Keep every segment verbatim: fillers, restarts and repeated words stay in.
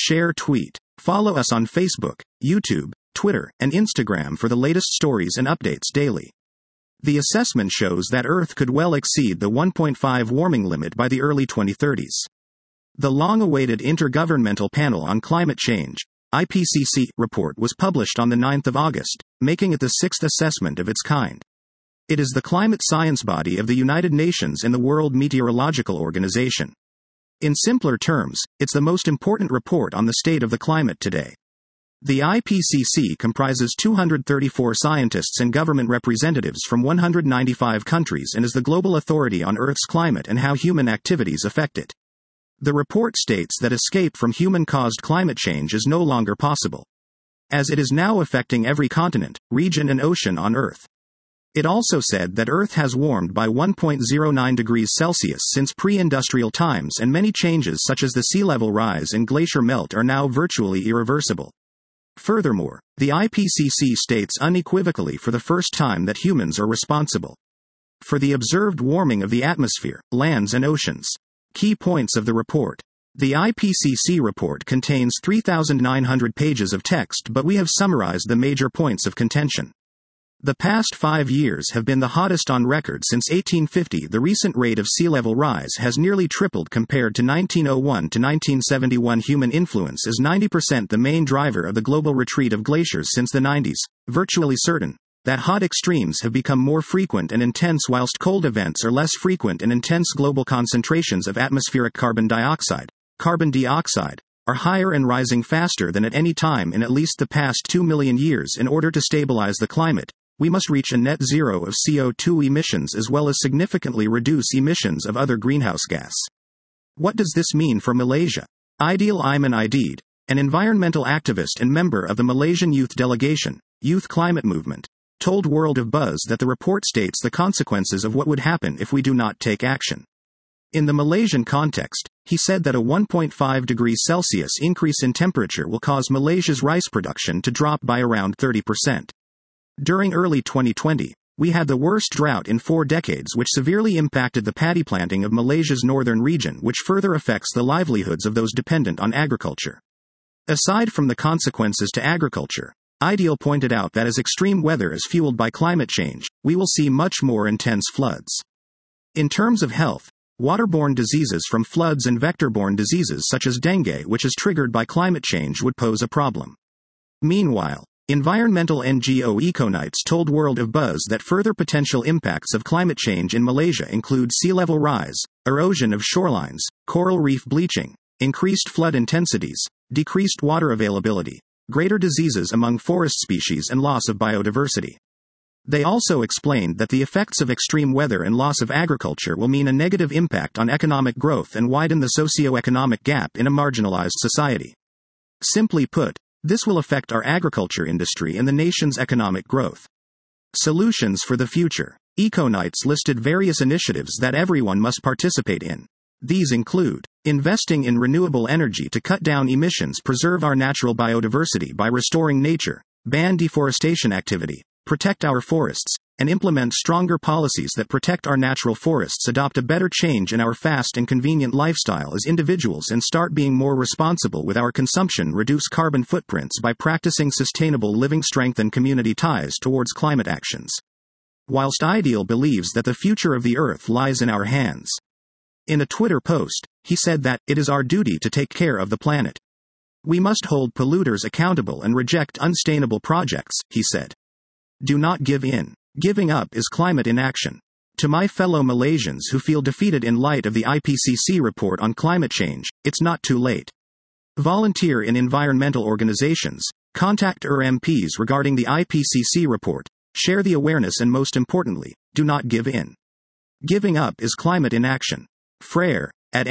share, tweet. Follow us on Facebook, YouTube, Twitter, and Instagram for the latest stories and updates daily. The assessment shows that Earth could well exceed the one point five warming limit by the early twenty thirties. The long-awaited Intergovernmental Panel on Climate Change, I P C C, report was published on the ninth of August, making it the sixth assessment of its kind. It is the climate science body of the United Nations and the World Meteorological Organization. In simpler terms, it's the most important report on the state of the climate today. The I P C C comprises two hundred thirty-four scientists and government representatives from one hundred ninety-five countries and is the global authority on Earth's climate and how human activities affect it. The report states that escape from human-caused climate change is no longer possible, as it is now affecting every continent, region and ocean on Earth. It also said that Earth has warmed by one point zero nine degrees Celsius since pre-industrial times, and many changes such as the sea level rise and glacier melt are now virtually irreversible. Furthermore, the I P C C states unequivocally for the first time that humans are responsible for the observed warming of the atmosphere, lands and oceans. Key points of the report. The I P C C report contains three thousand nine hundred pages of text, but we have summarized the major points of contention. The past five years have been the hottest on record since eighteen fifty. The recent rate of sea level rise has nearly tripled compared to nineteen oh one to nineteen seventy-one. Human influence is ninety percent the main driver of the global retreat of glaciers since the nineties, virtually certain that hot extremes have become more frequent and intense whilst cold events are less frequent, and intense global concentrations of atmospheric carbon dioxide, carbon dioxide, are higher and rising faster than at any time in at least the past two million years. In order to stabilize the climate, we must reach a net zero of C O two emissions as well as significantly reduce emissions of other greenhouse gas. What does this mean for Malaysia? Aidil Aiman Aidid, an environmental activist and member of the Malaysian Youth Delegation, Youth Climate Movement, told World of Buzz that the report states the consequences of what would happen if we do not take action. In the Malaysian context, he said that a one point five degrees Celsius increase in temperature will cause Malaysia's rice production to drop by around thirty percent. During early twenty twenty, we had the worst drought in four decades, which severely impacted the paddy planting of Malaysia's northern region, which further affects the livelihoods of those dependent on agriculture. Aside from the consequences to agriculture, Aidil pointed out that as extreme weather is fueled by climate change, we will see much more intense floods. In terms of health, waterborne diseases from floods and vector-borne diseases such as dengue, which is triggered by climate change, would pose a problem. Meanwhile, environmental N G O Econites told World of Buzz that further potential impacts of climate change in Malaysia include sea level rise, erosion of shorelines, coral reef bleaching, increased flood intensities, decreased water availability, greater diseases among forest species and loss of biodiversity. They also explained that the effects of extreme weather and loss of agriculture will mean a negative impact on economic growth and widen the socio-economic gap in a marginalized society. Simply put, this will affect our agriculture industry and the nation's economic growth. Solutions for the future. Econites listed various initiatives that everyone must participate in. These include investing in renewable energy to cut down emissions, preserve our natural biodiversity by restoring nature, ban deforestation activity, protect our forests, and implement stronger policies that protect our natural forests, adopt a better change in our fast and convenient lifestyle as individuals, and start being more responsible with our consumption, reduce carbon footprints by practicing sustainable living, strengthen community ties towards climate actions. Whilst Aidil believes that the future of the Earth lies in our hands. In a Twitter post, he said that, "It is our duty to take care of the planet. We must hold polluters accountable and reject unsustainable projects," he said. Do not give in. Giving up is climate inaction. To my fellow Malaysians who feel defeated in light of the I P C C report on climate change, it's not too late. Volunteer in environmental organizations, contact your M Ps regarding the I P C C report, share the awareness, and most importantly, do not give in. Giving up is climate inaction. Frere, at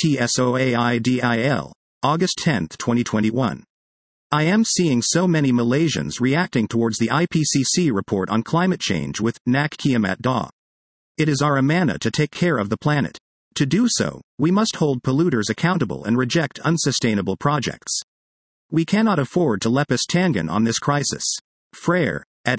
NOTSOAIDIL, August tenth, twenty twenty-one. I am seeing so many Malaysians reacting towards the I P C C report on climate change with Nak Kiamat Dah. It is our amanah to take care of the planet. To do so, we must hold polluters accountable and reject unsustainable projects. We cannot afford to lepas tangan on this crisis. Frere, at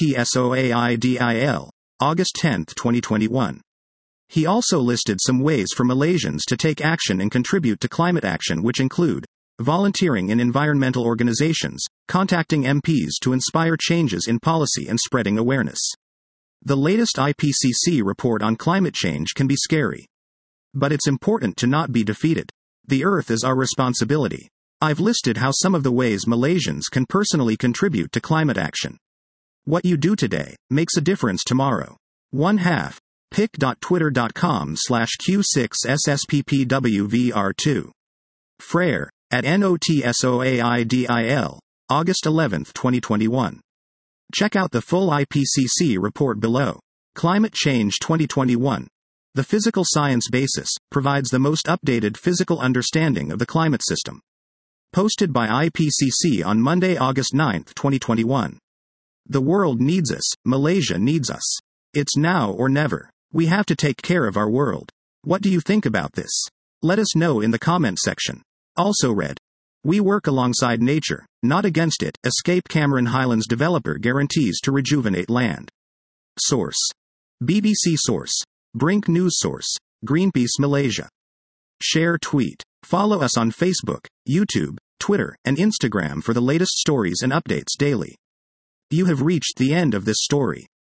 NOTSOAIDIL, August tenth, twenty twenty-one. He also listed some ways for Malaysians to take action and contribute to climate action, which include volunteering in environmental organizations, contacting M Ps to inspire changes in policy and spreading awareness. The latest I P C C report on climate change can be scary. But it's important to not be defeated. The Earth is our responsibility. I've listed how some of the ways Malaysians can personally contribute to climate action. What you do today makes a difference tomorrow. One half. pic dot twitter dot com slash Q six S S P P W V R two. Frere, at NOTSOAIDIL, August eleventh, twenty twenty-one. Check out the full I P C C report below. Climate Change twenty twenty-one. The Physical Science Basis provides the most updated physical understanding of the climate system. Posted by I P C C on Monday, August ninth, twenty twenty-one. The world needs us, Malaysia needs us. It's now or never. We have to take care of our world. What do you think about this? Let us know in the comment section. Also read. We work alongside nature, not against it. Escape Cameron Highlands developer guarantees to rejuvenate land. Source. B B C Source. Brink News Source. Greenpeace Malaysia. Share tweet. Follow us on Facebook, YouTube, Twitter, and Instagram for the latest stories and updates daily. You have reached the end of this story.